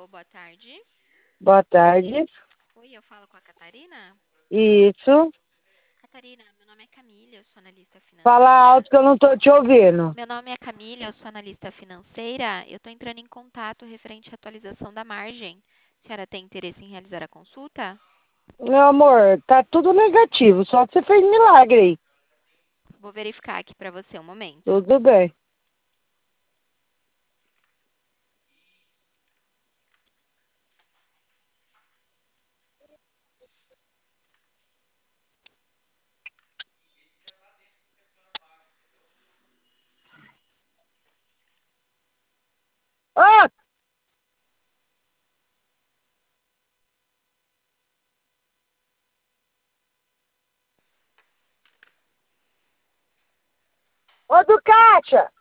Alô, boa tarde. Boa tarde. Oi, eu falo com a Catarina? Isso. Catarina, meu nome é Camila, eu sou analista Fala financeira. alto que eu não tô te ouvindo. Meu nome é Camila, eu sou analista financeira. Eu estou entrando em contato referente à atualização da margem. A senhora tem interesse em realizar a consulta? Meu amor, tá tudo negativo. Só você fez milagre aí. Vou verificar aqui para você um momento. Tudo bem. Ô! Ô, Ducatia!